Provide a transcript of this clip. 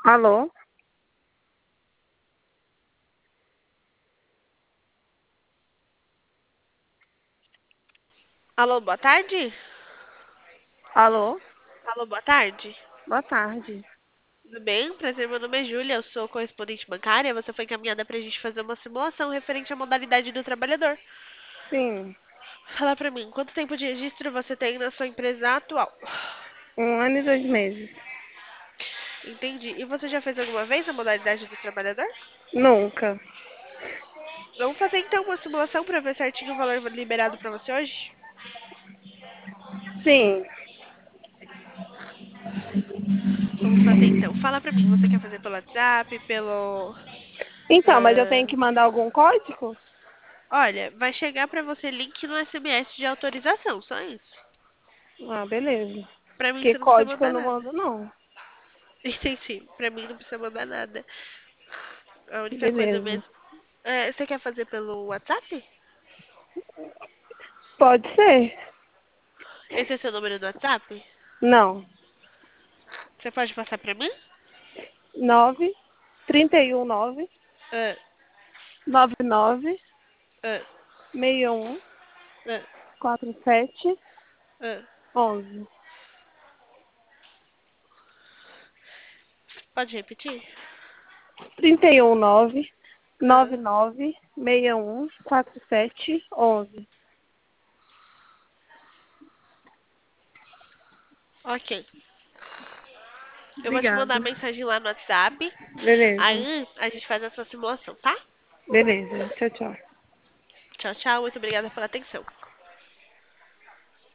Alô? Alô, boa tarde? Alô? Alô, boa tarde. Boa tarde. Tudo bem? Prazer, meu nome é Júlia, eu sou correspondente bancária. Você foi encaminhada para a gente fazer uma simulação referente à modalidade do trabalhador. Sim, Fala pra mim, quanto tempo de registro você tem na sua empresa atual? 1 ano e 2 meses. Entendi. E você já fez alguma vez a modalidade do trabalhador? Nunca. Vamos fazer então uma simulação para ver certinho o valor liberado para você hoje? Sim. Vamos fazer então. Fala pra mim, você quer fazer pelo WhatsApp, pelo... Então, mas eu tenho ah, que mandar algum código? Olha, vai chegar pra você link no SMS de autorização, só isso. Ah, beleza. Pra mim Porque você não precisa código eu mandar não nada. mando, não. Entendi. Pra mim não precisa mandar nada. A única coisa Beleza. mesmo. Você quer fazer pelo WhatsApp? Pode ser? Esse é seu número do WhatsApp? Não. Você pode passar pra mim? 9 31 9 Ah, 99 ah, 61 ah, 47 ah. 11. Pode repetir? 31 9 Ah, 99 61 47 11. ok. Eu vou te mandar Obrigada. mensagem lá no WhatsApp. Beleza. Aí a gente faz essa simulação, tá? Beleza. Tchau, tchau. Tchau, tchau. Muito obrigada pela atenção.